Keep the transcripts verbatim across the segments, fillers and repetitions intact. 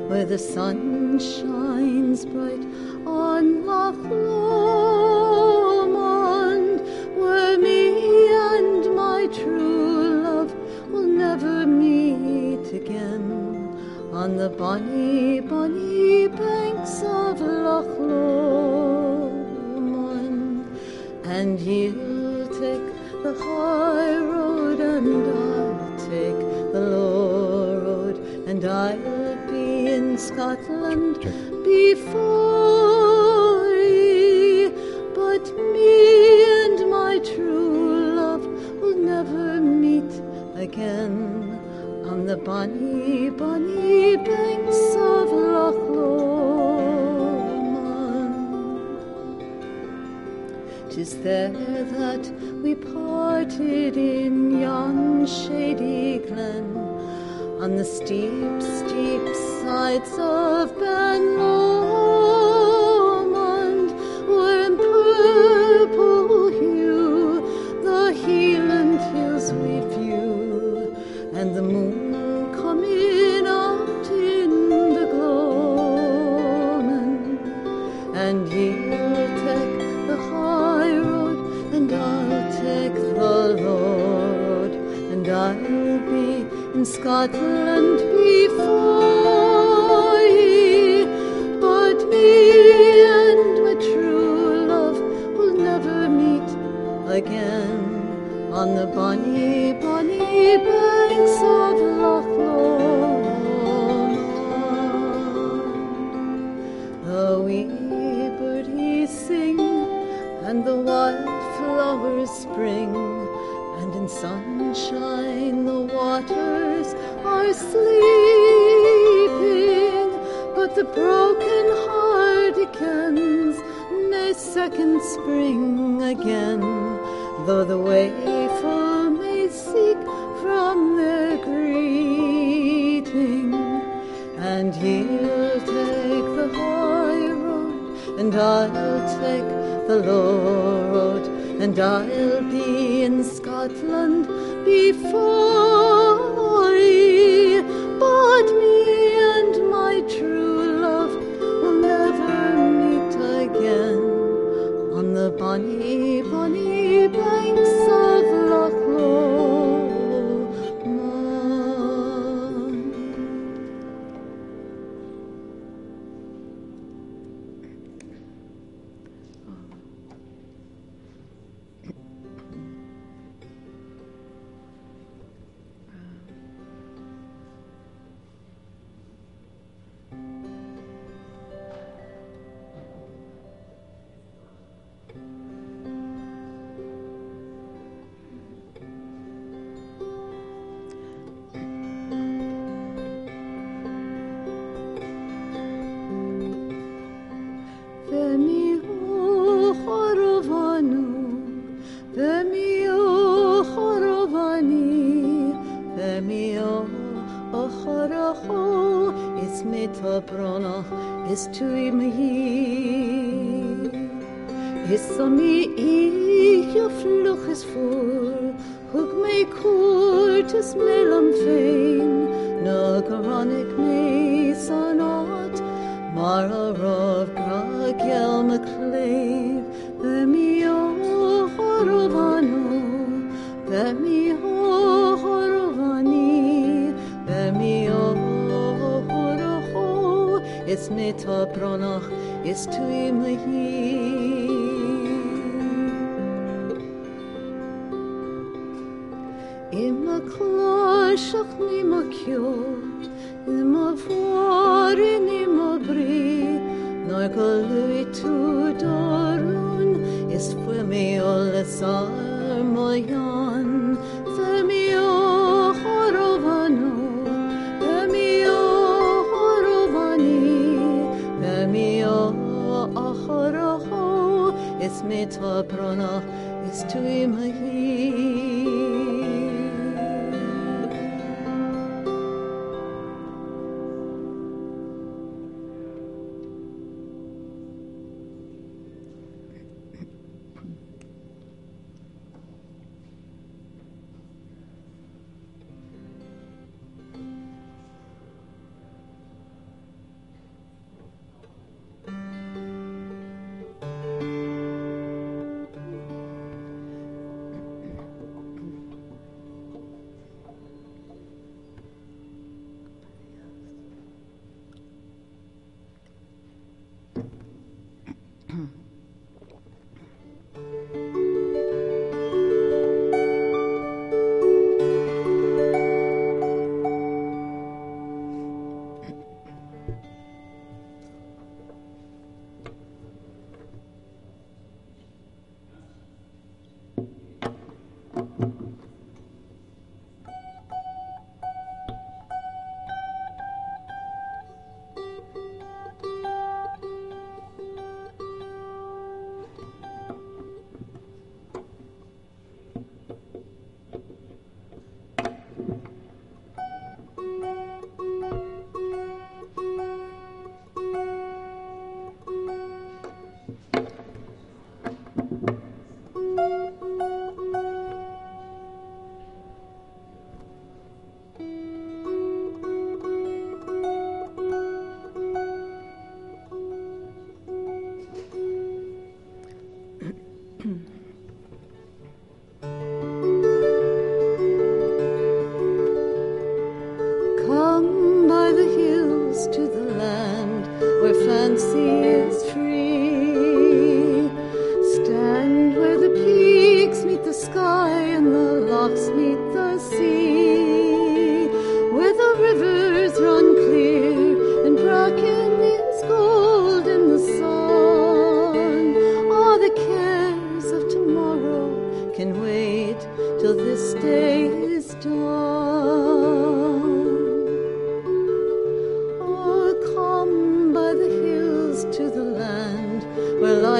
where the sun shines bright on Loch Lomond, where me and my true love will never meet again, on the bonny, bonny banks of Loch Lomond. And you'll take the high road and I'll take the low road, and I'll be in Scotland before ye, but me and my true love will never meet again, on the bonny, bonny banks of Loch Lomond. 'Tis there that we parted in yon shady glen, on the steep, steep sides of Ben Lomond, where in purple hue the Hieland hills we view, and the moon coming out in the gloaming. And you'll take the high road and I'll take the low road, and I'll be in Scotland before ye, but me and my true love will never meet again, on the bonny, bonny banks of Loch Lomond. The wee birdies sing and the wildflowers spring, and in sunshine the waters are sleeping, but the broken hearted kens nae second spring again, though the waeful may seek from their greeting. And he'll take the high road and I'll take the low road, and I'll be in Scotland before ye, but me and my true love will never meet again, on the bonny, bonny banks of Loch Lomond. Is to me is some ich of fluch is for hook me court is melam fein no chronic me sonot mara of gragel maclave the me o horovano the me o horovani the me o is meta bronach is to me Imma kloshach ni ma kyo Imma forin imma bri Nor galui tu dorun is for me all sar moyan for me o horovano for me o is meta brona is to imahi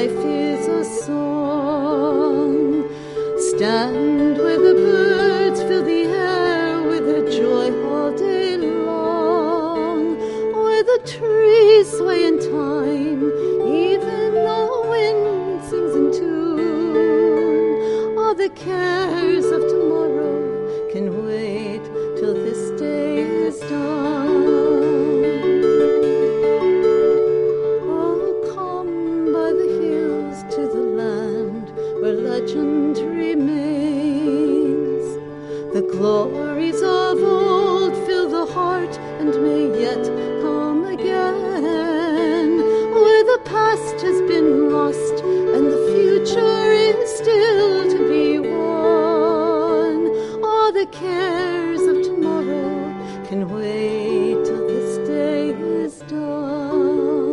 life is a song. Stand where the birds fill the air with their joy all day long, where the trees sway in time, even the wind sings in tune. All the cares of tomorrow can wait till this day is done. Oh, come by the hills to the land where legend remains. The glories of old fill the heart and may yet come again, where the past has been lost and the future is still to be won. All the cares of tomorrow can wait till this day is done.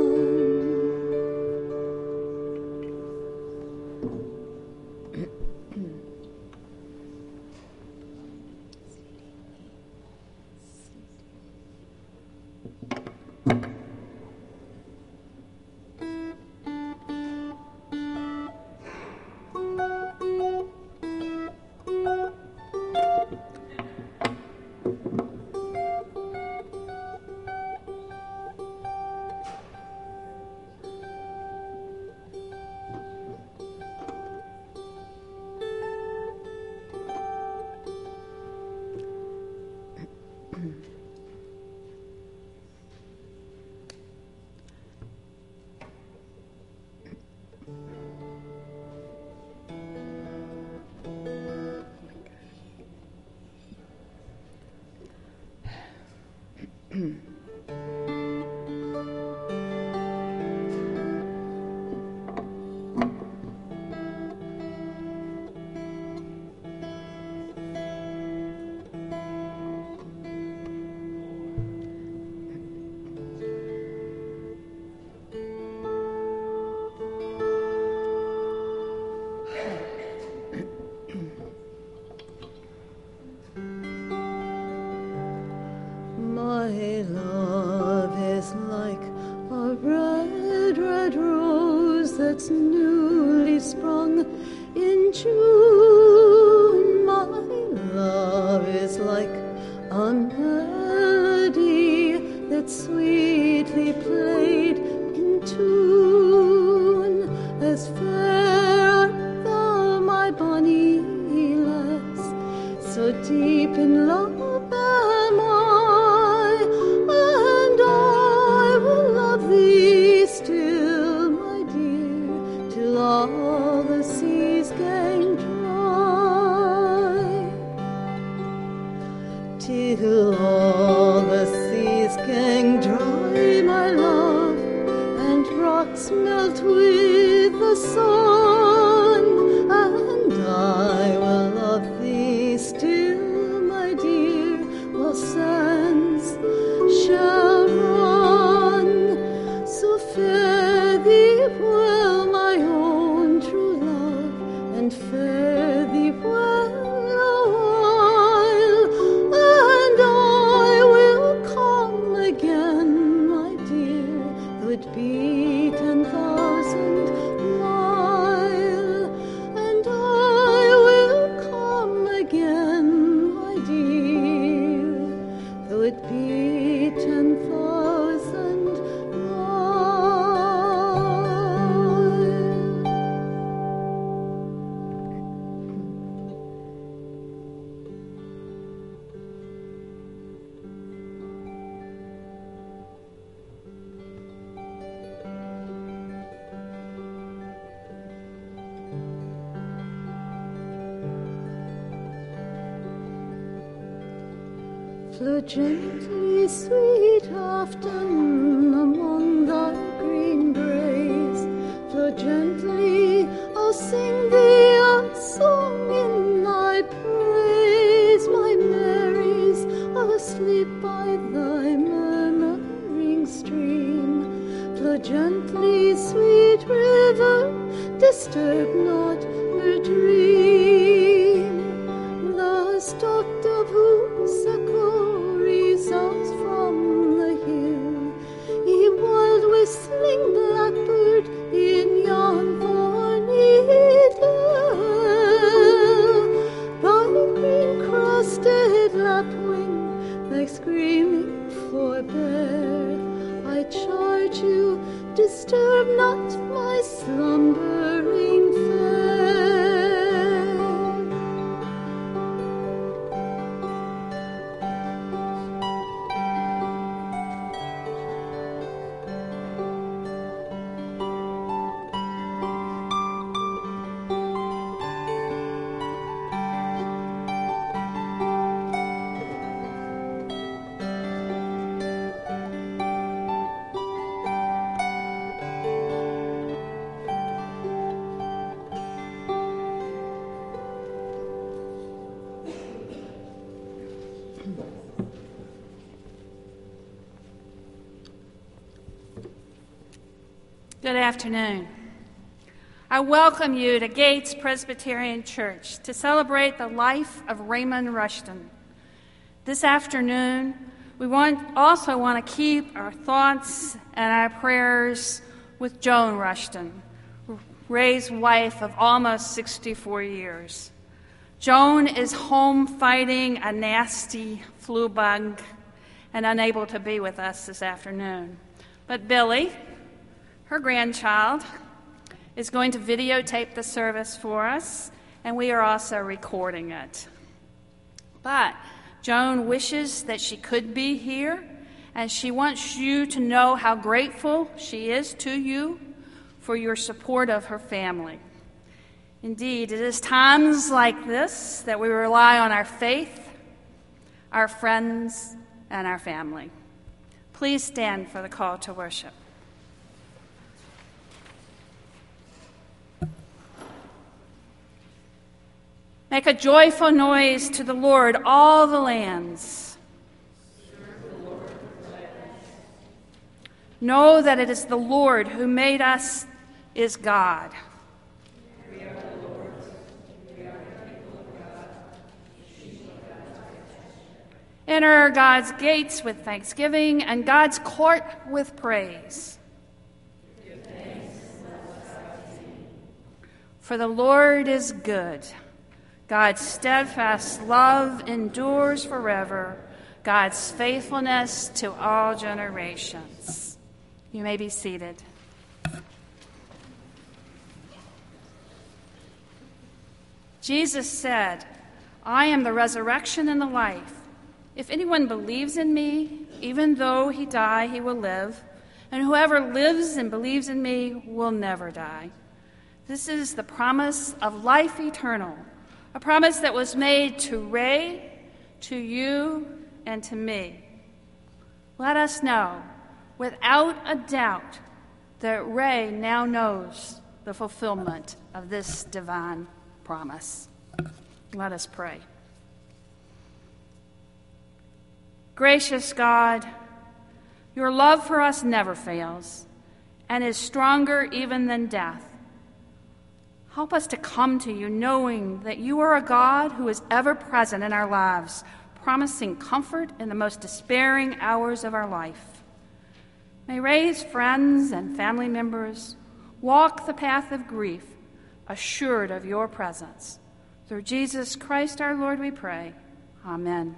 My love is like a red, red rose that's newly sprung in June. My love is like a melody that's sweetly played in tune. As fair art thou, my bonny lass, so deep in love am I. All the seas gang dry, till all the seas gang dry, my love, and rocks melt with the sun, and I will love thee still, my dear, while sands shall run. So fare thee well, my own true love, and fare thee well a while, and I will come again, my dear, though it be ten thousand mile, and I will come again, my dear, though it be ten thousand flow gently, sweet Afton, among thy green braes. Flow gently, I'll sing thee a song in thy praise. My Marys are asleep by thy murmuring stream. Flow gently, sweet river, disturb not her dream. The stock dove whose echo resounds from the hill, ye wild whistling blackbird in yon Good afternoon. I welcome you to Gates Presbyterian Church to celebrate the life of Raymond Rushton. This afternoon, we want, also want to keep our thoughts and our prayers with Joan Rushton, Ray's wife of almost sixty-four years. Joan is home fighting a nasty flu bug and unable to be with us this afternoon. But Billy, her grandchild, is going to videotape the service for us, and we are also recording it. But Joan wishes that she could be here, and she wants you to know how grateful she is to you for your support of her family. Indeed, it is times like this that we rely on our faith, our friends, and our family. Please stand for the call to worship. Make a joyful noise to the Lord, all the lands. Know that it is the Lord who made us is God. We are the Lord's. We are the people of God. Enter God's gates with thanksgiving and God's court with praise. Give thanks and let us sing. For the Lord is good. God's steadfast love endures forever. God's faithfulness to all generations. You may be seated. Jesus said, I am the resurrection and the life. If anyone believes in me, even though he die, he will live. And whoever lives and believes in me will never die. This is the promise of life eternal. A promise that was made to Ray, to you, and to me. Let us know, without a doubt, that Ray now knows the fulfillment of this divine promise. Let us pray. Gracious God, your love for us never fails and is stronger even than death. Help us to come to you knowing that you are a God who is ever present in our lives, promising comfort in the most despairing hours of our life. May Ray's friends and family members walk the path of grief, assured of your presence. Through Jesus Christ our Lord we pray. Amen.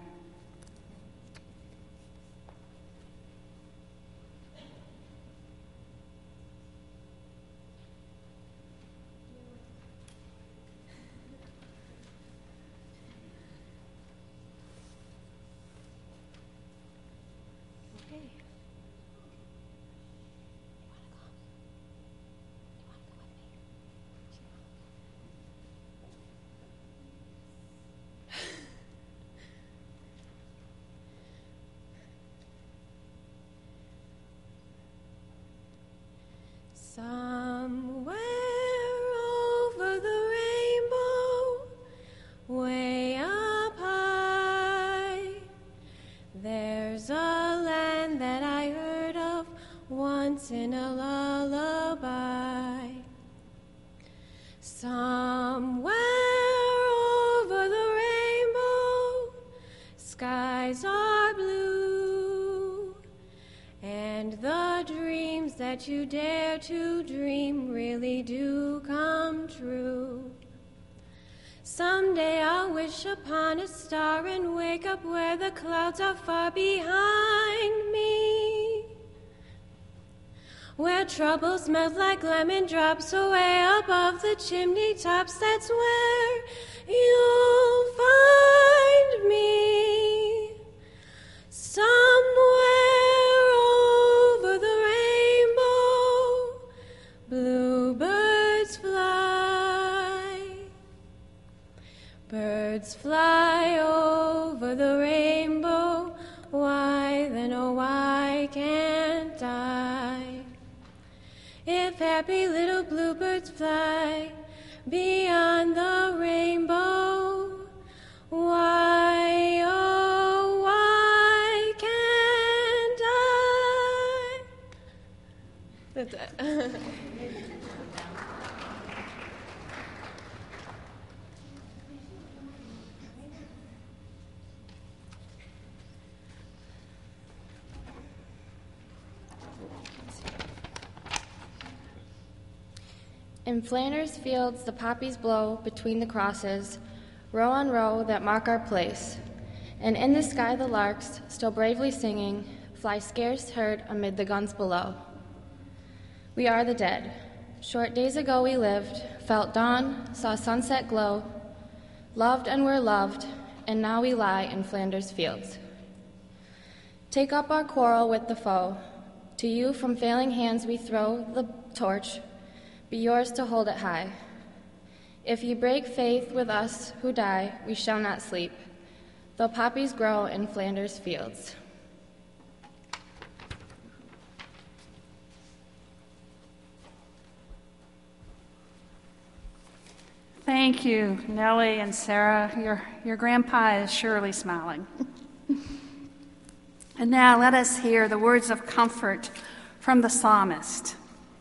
Somewhere over the rainbow, way up high, there's a land that I heard of once in a lullaby. Somewhere over the rainbow, skies are blue, and the dreams that you dare to dream really do come true. Someday I'll wish upon a star and wake up where the clouds are far behind me, where troubles melt like lemon drops away above the chimney tops. That's where you'll find me. Somewhere over the rainbow, bluebirds fly. Birds fly over the rainbow. Why then, oh, why can't I? If happy little bluebirds fly beyond the rainbow, why, oh, why can't I? That's it. In Flanders fields the poppies blow between the crosses, row on row that mark our place. And in the sky the larks, still bravely singing, fly scarce heard amid the guns below. We are the dead. Short days ago we lived, felt dawn, saw sunset glow, loved and were loved, and now we lie in Flanders fields. Take up our quarrel with the foe. To you from failing hands we throw the torch, be yours to hold it high. If ye break faith with us who die, we shall not sleep, though poppies grow in Flanders fields. Thank you, Nellie and Sarah. Your, your grandpa is surely smiling. And now let us hear the words of comfort from the psalmist.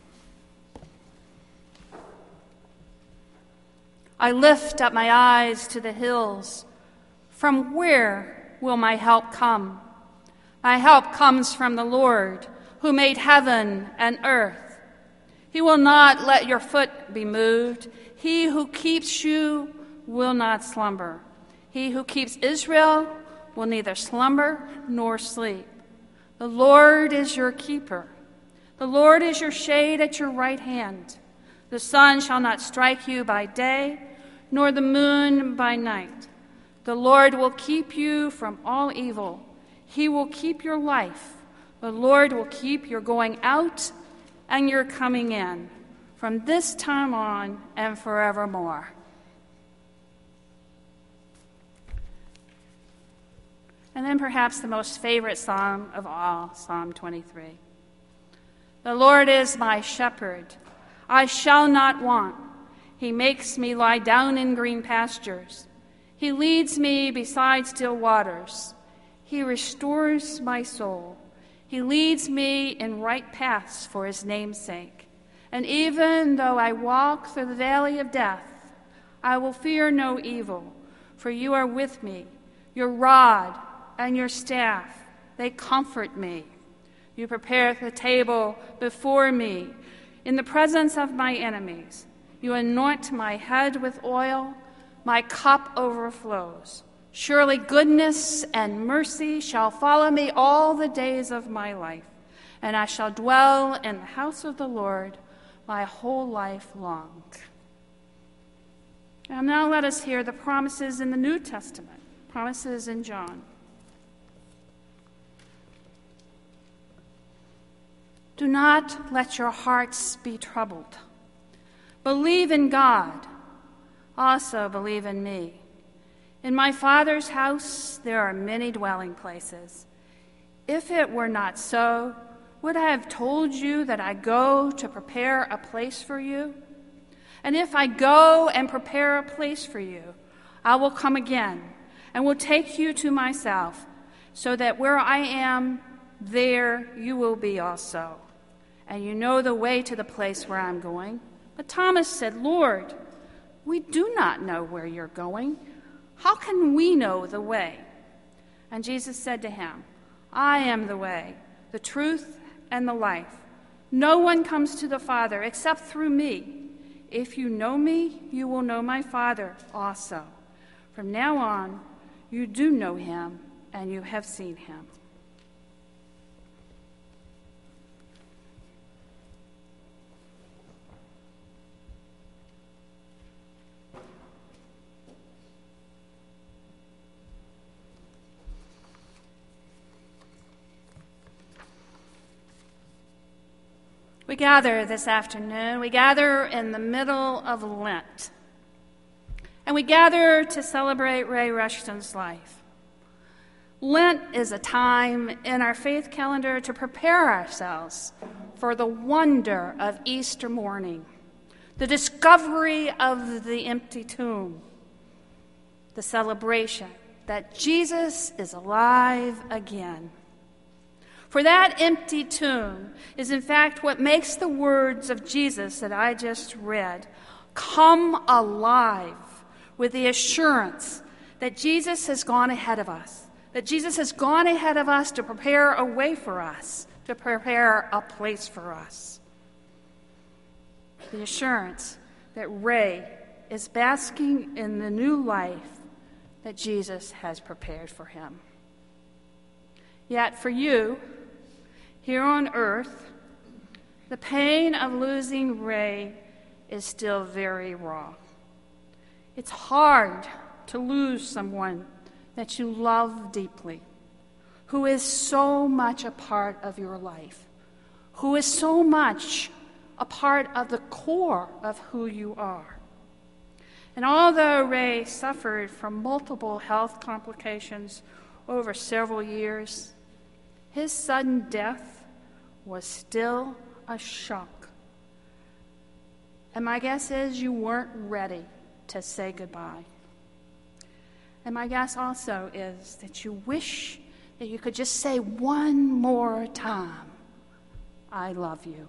I lift up my eyes to the hills. From where will my help come? My help comes from the Lord, who made heaven and earth. He will not let your foot be moved. He who keeps you will not slumber. He who keeps Israel will neither slumber nor sleep. The Lord is your keeper. The Lord is your shade at your right hand. The sun shall not strike you by day, nor the moon by night. The Lord will keep you from all evil. He will keep your life. The Lord will keep your going out and your coming in from this time on and forevermore. And then perhaps the most favorite psalm of all, Psalm twenty-three. The Lord is my shepherd. I shall not want. He makes me lie down in green pastures. He leads me beside still waters. He restores my soul. He leads me in right paths for his name's sake. And even though I walk through the valley of death, I will fear no evil, for you are with me. Your rod and your staff, they comfort me. You prepare the table before me in the presence of my enemies. You anoint my head with oil, my cup overflows. Surely goodness and mercy shall follow me all the days of my life, and I shall dwell in the house of the Lord my whole life long. And now let us hear the promises in the New Testament, promises in John. Do not let your hearts be troubled. Believe in God. Also believe in me. In my Father's house there are many dwelling places. If it were not so, would I have told you that I go to prepare a place for you? And if I go and prepare a place for you, I will come again and will take you to myself, so that where I am, there you will be also. And you know the way to the place where I'm going. But Thomas said, Lord, we do not know where you're going. How can we know the way? And Jesus said to him, I am the way, the truth, and the life. No one comes to the Father except through me. If you know me, you will know my Father also. From now on, you do know him, and you have seen him. We gather this afternoon, we gather in the middle of Lent, and we gather to celebrate Ray Rushton's life. Lent is a time in our faith calendar to prepare ourselves for the wonder of Easter morning, the discovery of the empty tomb, the celebration that Jesus is alive again. For that empty tomb is in fact what makes the words of Jesus that I just read come alive with the assurance that Jesus has gone ahead of us, that Jesus has gone ahead of us to prepare a way for us, to prepare a place for us. The assurance that Ray is basking in the new life that Jesus has prepared for him. Yet for you, here on earth, the pain of losing Ray is still very raw. It's hard to lose someone that you love deeply, who is so much a part of your life, who is so much a part of the core of who you are. And although Ray suffered from multiple health complications over several years, his sudden death was still a shock. And my guess is you weren't ready to say goodbye. And my guess also is that you wish that you could just say one more time, I love you.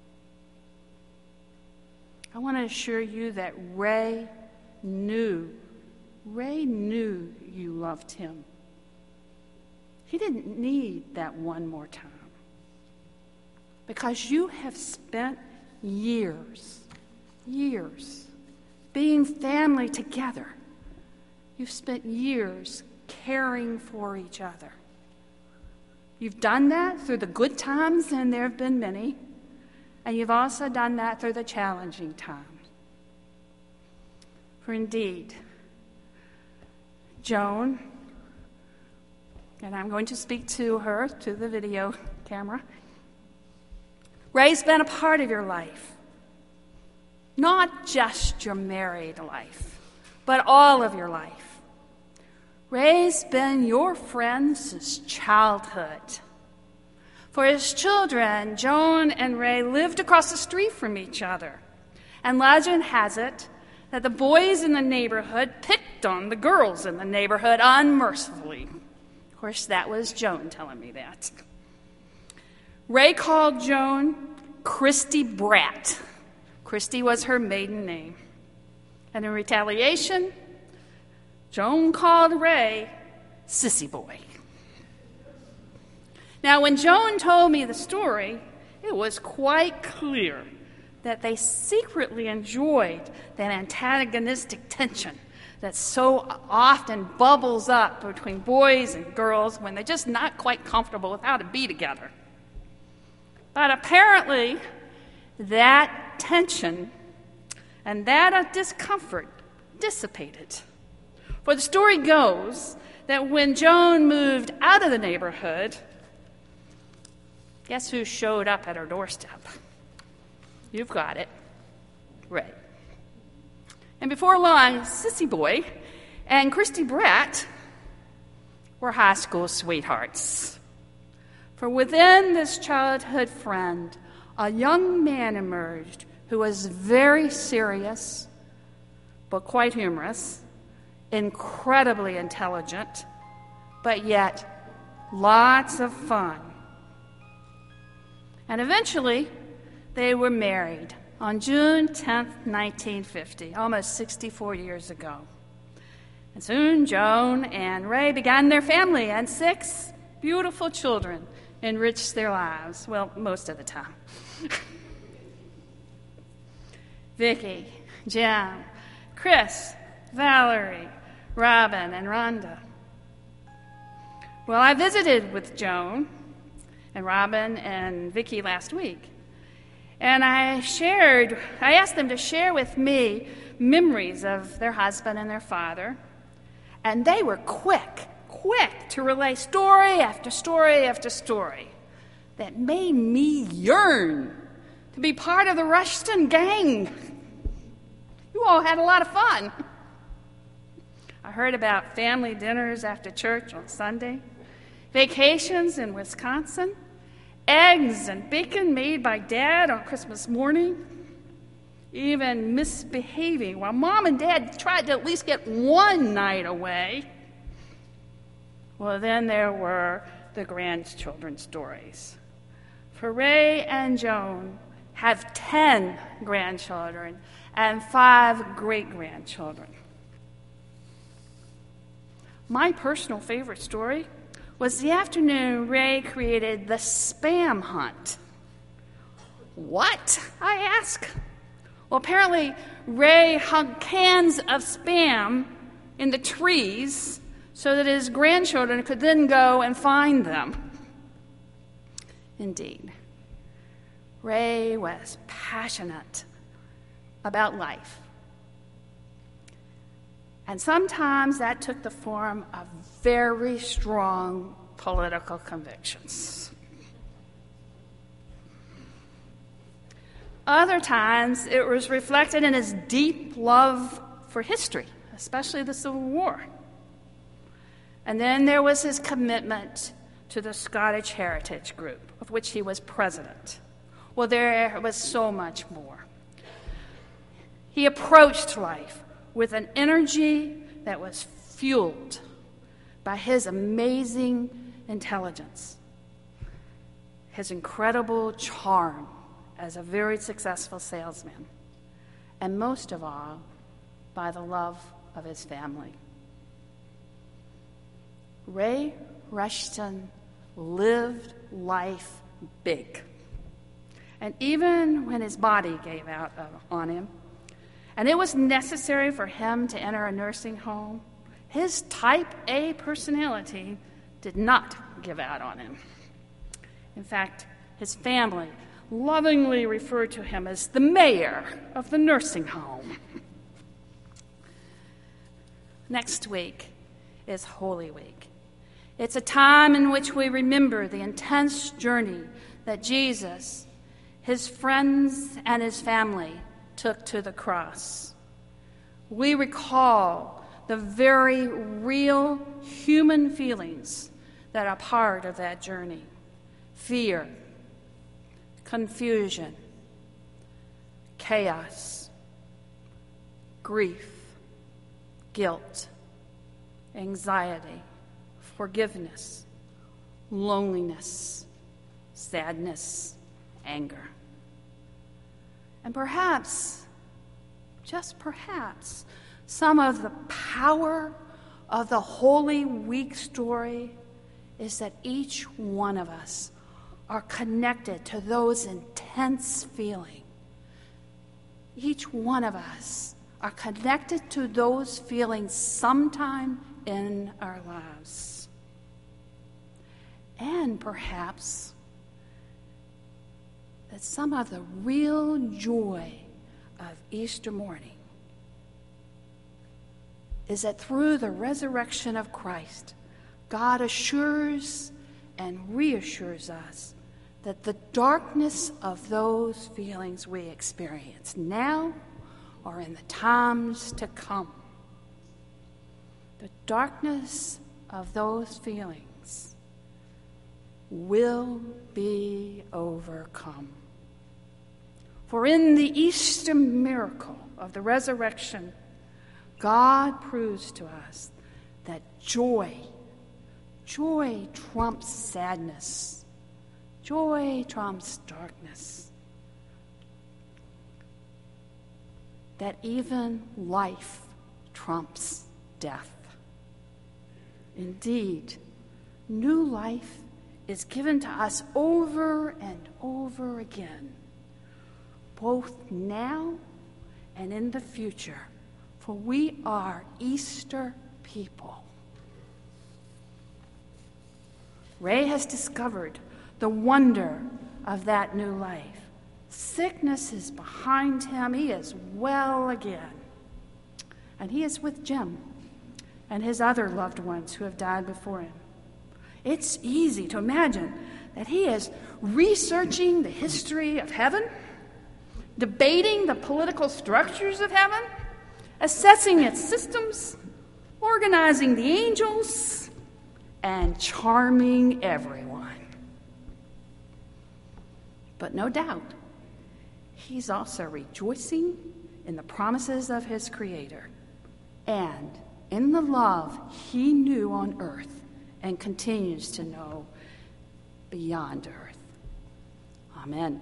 I want to assure you that Ray knew, Ray knew you loved him. He didn't need that one more time. Because you have spent years, years being family together. You've spent years caring for each other. You've done that through the good times, and there have been many, and you've also done that through the challenging times. For indeed, Joan, and I'm going to speak to her, to the video camera, Ray's been a part of your life. Not just your married life, but all of your life. Ray's been your friend since childhood. For his children, Joan and Ray lived across the street from each other. And legend has it that the boys in the neighborhood picked on the girls in the neighborhood unmercifully. Of course, that was Joan telling me that. Ray called Joan Christy Brat. Christy was her maiden name. And in retaliation, Joan called Ray Sissy Boy. Now, when Joan told me the story, it was quite clear that they secretly enjoyed that antagonistic tension that so often bubbles up between boys and girls when they're just not quite comfortable with how to be together. But apparently, that tension and that discomfort dissipated. For the story goes that when Joan moved out of the neighborhood, guess who showed up at her doorstep? You've got it. Ray. And before long, Sissy Boy and Christy Brat were high school sweethearts. For within this childhood friend, a young man emerged who was very serious, but quite humorous, incredibly intelligent, but yet lots of fun. And eventually, they were married on June tenth, nineteen fifty, almost sixty-four years ago. And soon, Joan and Ray began their family, and six beautiful children enriched their lives, well, most of the time. Vicki, Jim, Chris, Valerie, Robin, and Rhonda. Well, I visited with Joan and Robin and Vicki last week, and I shared, I asked them to share with me memories of their husband and their father, and they were quick, quick to relay story after story after story that made me yearn to be part of the Rushton gang. You all had a lot of fun. I heard about family dinners after church on Sunday, vacations in Wisconsin, eggs and bacon made by Dad on Christmas morning, even misbehaving while Mom and Dad tried to at least get one night away. Well, then there were the grandchildren's stories. For Ray and Joan have ten grandchildren and five great-grandchildren. My personal favorite story was the afternoon Ray created the Spam Hunt. What? I ask. Well, apparently Ray hung cans of Spam in the trees so that his grandchildren could then go and find them. Indeed, Ray was passionate about life. And sometimes that took the form of very strong political convictions. Other times it was reflected in his deep love for history, especially the Civil War. And then there was his commitment to the Scottish Heritage Group, of which he was president. Well, there was so much more. He approached life with an energy that was fueled by his amazing intelligence, his incredible charm as a very successful salesman, and most of all, by the love of his family. Ray Rushton lived life big. And even when his body gave out on him, and it was necessary for him to enter a nursing home, his type A personality did not give out on him. In fact, his family lovingly referred to him as the mayor of the nursing home. Next week is Holy Week. It's a time in which we remember the intense journey that Jesus, his friends, and his family took to the cross. We recall the very real human feelings that are part of that journey: fear, confusion, chaos, grief, guilt, anxiety, forgiveness, loneliness, sadness, anger. And perhaps, just perhaps, some of the power of the Holy Week story is that each one of us are connected to those intense feelings. Each one of us are connected to those feelings sometime in our lives. And perhaps that some of the real joy of Easter morning is that through the resurrection of Christ, God assures and reassures us that the darkness of those feelings we experience now or in the times to come, the darkness of those feelings will be overcome. For in the Easter miracle of the resurrection, God proves to us that joy, joy trumps sadness. Joy trumps darkness. That even life trumps death. Indeed, new life is given to us over and over again, both now and in the future, for we are Easter people. Ray has discovered the wonder of that new life. Sickness is behind him. He is well again. And he is with Jim and his other loved ones who have died before him. It's easy to imagine that he is researching the history of heaven, debating the political structures of heaven, assessing its systems, organizing the angels, and charming everyone. But no doubt, he's also rejoicing in the promises of his Creator and in the love he knew on earth and continues to know beyond earth. Amen.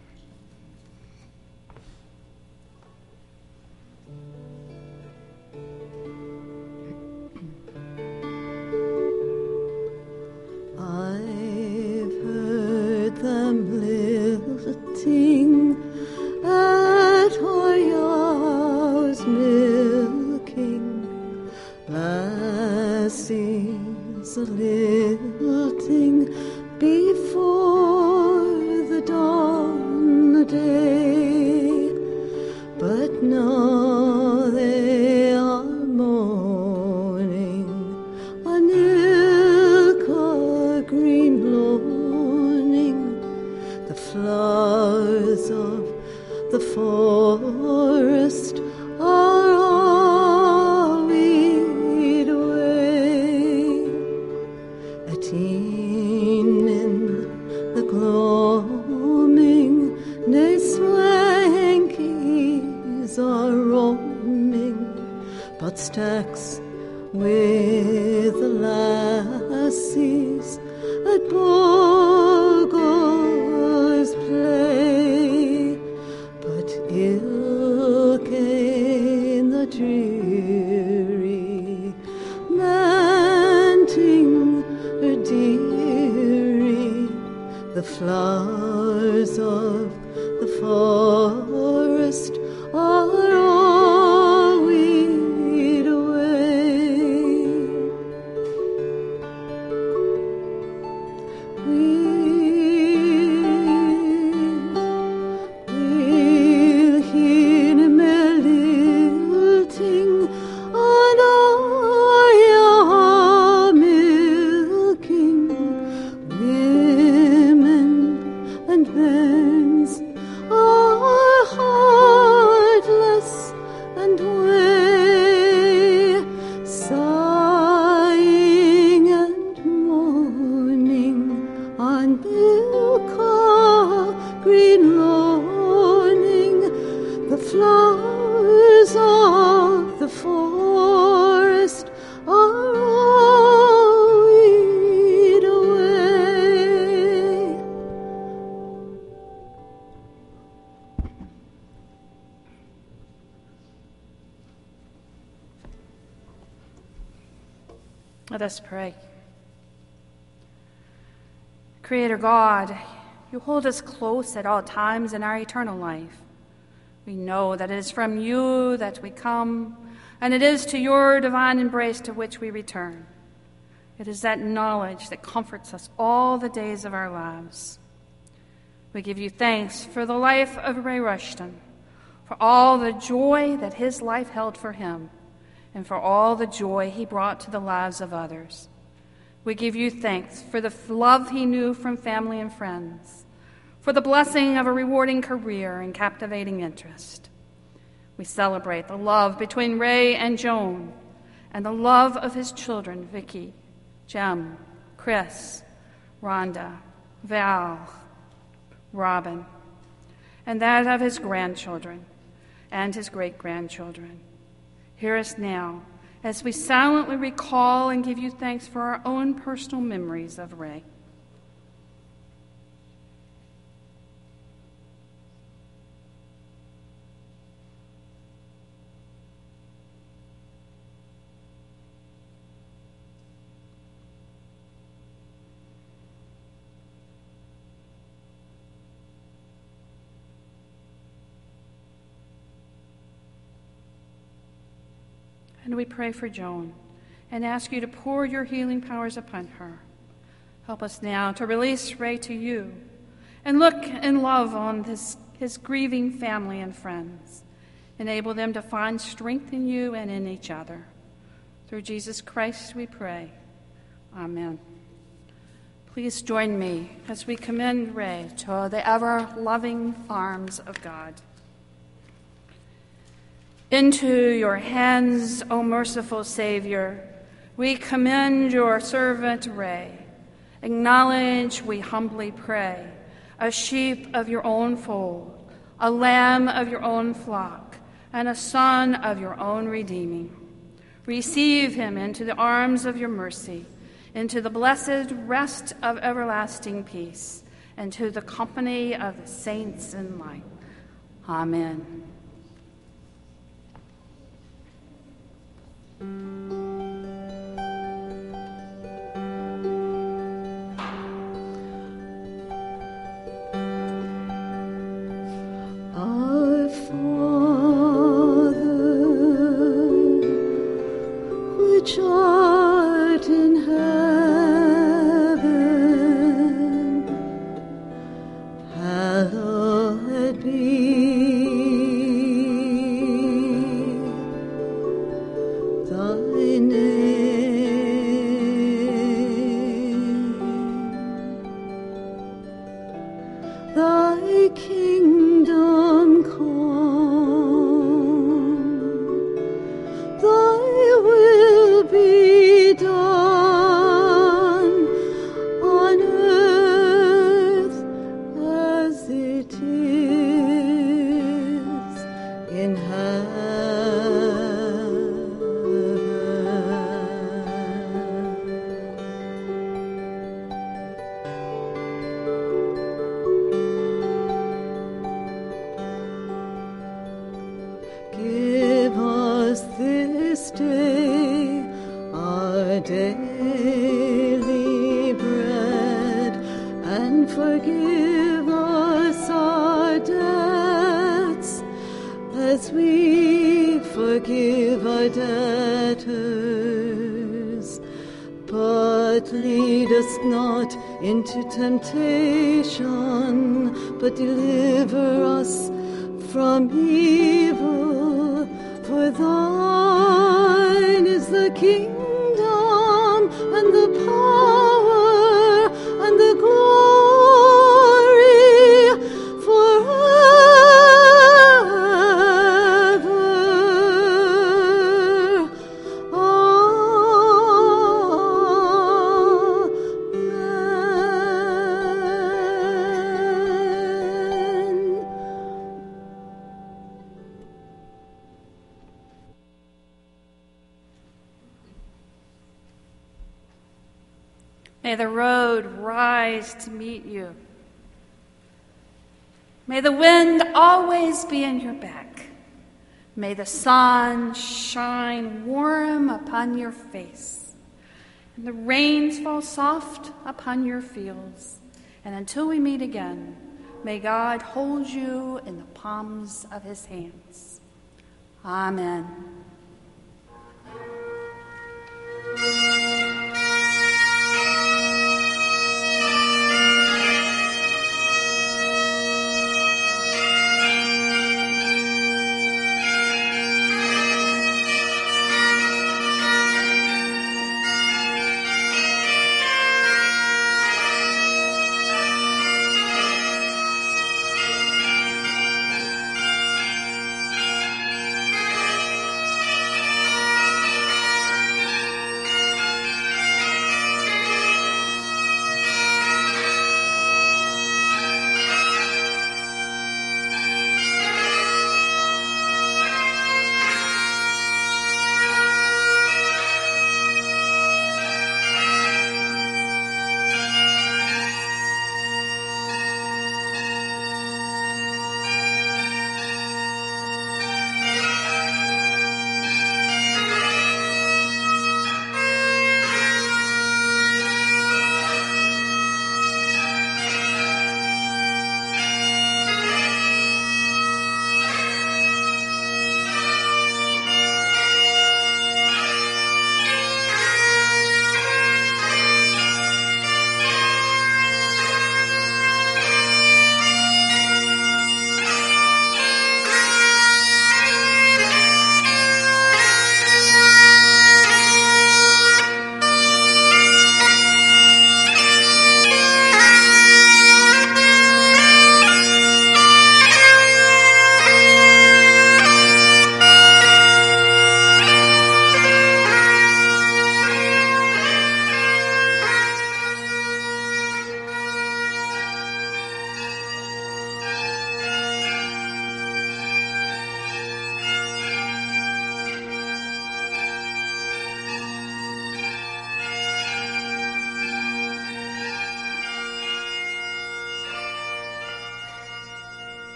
I've heard them lilting at Hoyar's milking, lassies a-lilting before the dawn of day, but now they are mourning on Ilka green loaning. The flowers of the forest are all weed away. At evening the gloaming, nae swankies are roaming, but stacks with the lassies at Bogo's play. But ill came the dreary manting her dearie. The flowers of the forest are all weed away. We'll hear him lilting on our milking. Women and men's are heartless and way, sighing and mourning on Ilka green loaning. The flowers of the forest are all weed away. Let us pray. Creator God, you hold us close at all times in our eternal life. We know that it is from you that we come, and it is to your divine embrace to which we return. It is that knowledge that comforts us all the days of our lives. We give you thanks for the life of Ray Rushton, for all the joy that his life held for him, and for all the joy he brought to the lives of others. We give you thanks for the love he knew from family and friends, for the blessing of a rewarding career and captivating interest. We celebrate the love between Ray and Joan, and the love of his children, Vicky, Jem, Chris, Rhonda, Val, Robin, and that of his grandchildren and his great-grandchildren. Hear us now as we silently recall and give you thanks for our own personal memories of Ray. And we pray for Joan and ask you to pour your healing powers upon her. Help us now to release Ray to you and look in love on this, his grieving family and friends. Enable them to find strength in you and in each other. Through Jesus Christ we pray. Amen. Please join me as we commend Ray to the ever-loving arms of God. Into your hands, O merciful Savior, we commend your servant Ray. Acknowledge, we humbly pray, a sheep of your own fold, a lamb of your own flock, and a son of your own redeeming. Receive him into the arms of your mercy, into the blessed rest of everlasting peace, and to the company of the saints in light. Amen. Our Father, which art in heaven, hallowed be thy name. Thy kingdom come, thy will be done on earth as it is in heaven. Give us this day our daily bread, and forgive us our debts as we forgive our debtors. But lead us not into temptation, but deliver us from evil. For thine is the kingdom and the power and the glory forever. Amen. May the road rise to meet you. May the wind always be in your back. May the sun shine warm upon your face, and the rains fall soft upon your fields. And until we meet again, may God hold you in the palms of his hands. Amen.